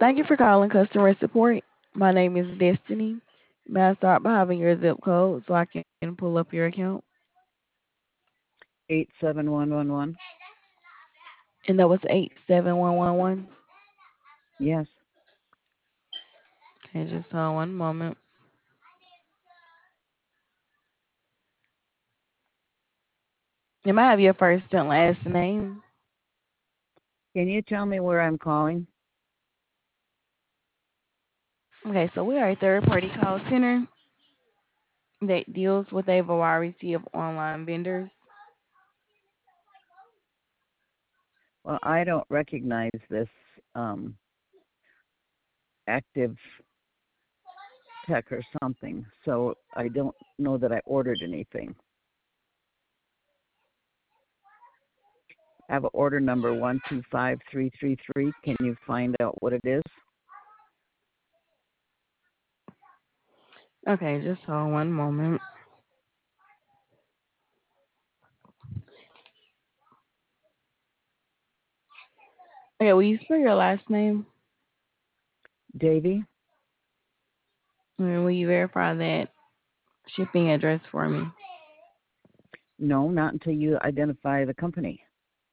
Thank you for calling customer support. My name is Destiny. May I start by having your zip code so I can pull up your account? 87111. And that was 87111. Yes. Okay, just hold one moment. You might have your first and last name. Can you tell me where I'm calling? Okay, so we are a third party call center that deals with a variety of online vendors. Well, I don't recognize this um, active tech or something, so I don't know that I ordered anything. I have an order number 125333. Can you find out what it is? Okay, just hold one moment. Okay, will you spell your last name? Davy? And will you verify that shipping address for me? No, not until you identify the company.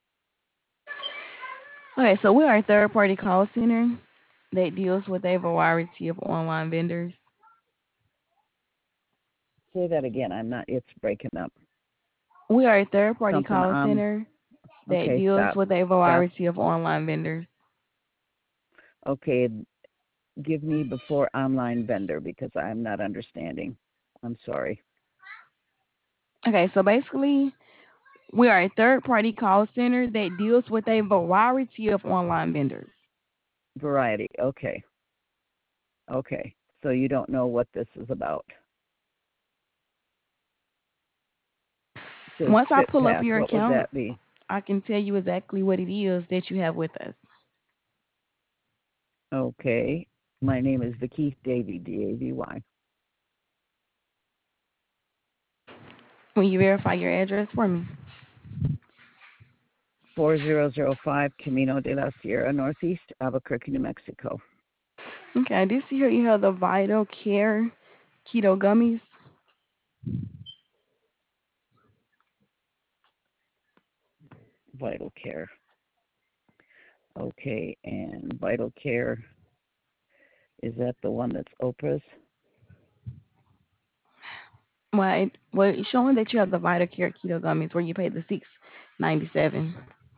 Okay, so we are a third party call center that deals with a variety of online vendors. Say that again. I'm not. It's breaking up. We are a third party Something. call center that Okay. deals Stop. with a Stop. variety of online vendors. Okay. Give me before online vendor because I'm not understanding. I'm sorry. Okay, so basically, we are a third party call center that deals with a variety of online vendors. Variety. Okay. Okay. So you don't know what this is about. It says Once I pull up FitPath. your What would account, that be? I can tell you exactly what it is that you have with us. Okay. My name is Vicky Davy, Davy. Will you verify your address for me? 4005 Camino de la Sierra, Northeast, Albuquerque, New Mexico. Okay, I do see here you have the Vital Care Keto Gummies. Vital Care. Okay. And Vital Care, is that the one that's Oprah's? Well, it's showing that you have the Vital Care Keto Gummies where you pay the $6.97.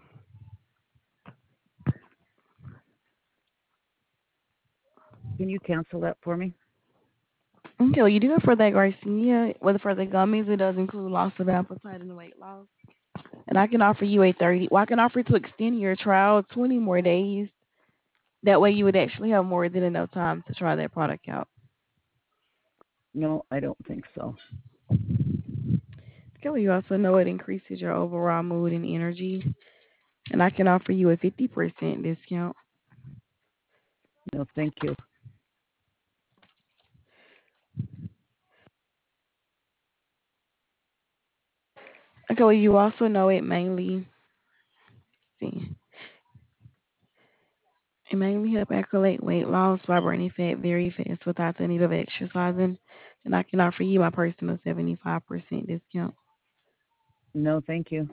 Can you cancel that for me? Okay, well, you do it for that Garcia. Well, for the gummies, it does include loss of appetite and weight loss. And I can offer you a 30. Well, I can offer to extend your trial 20 more days. That way, you would actually have more than enough time to try that product out. No, I don't think so. Okay, well, you also know it increases your overall mood and energy. And I can offer you a 50% discount. No, thank you. Okay, well, you also know it mainly, see, it mainly help accolade weight loss by burning fat very fast without the need of exercising. And I can offer you my personal 75% discount. No, thank you.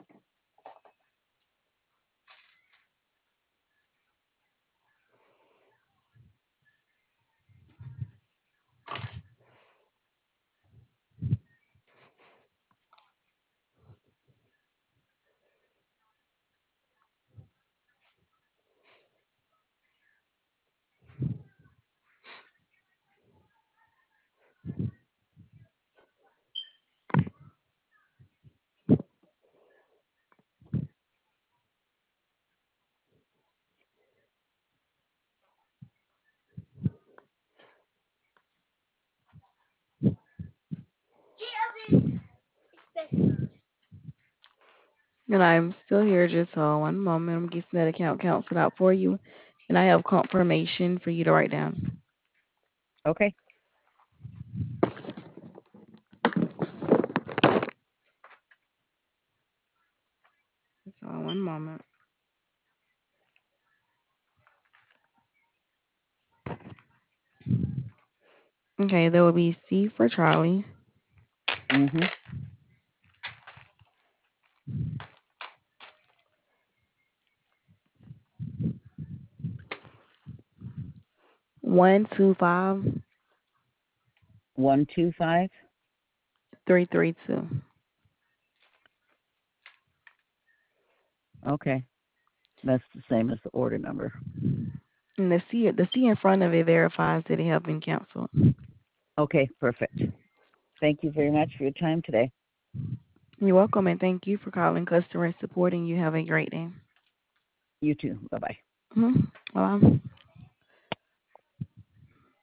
And I'm still here, just hold one moment. I'm getting that account canceled out for you. And I have confirmation for you to write down. Okay. Just hold one moment. Okay, there will be C for Charlie, Mm-hmm. 125 125. 332. Okay. That's the same as the order number. And the C in front of it verifies that it have been canceled. Okay, perfect. Thank you very much for your time today. You're welcome, and thank you for calling customer support, and you have a great day. You too. Bye-bye. Bye.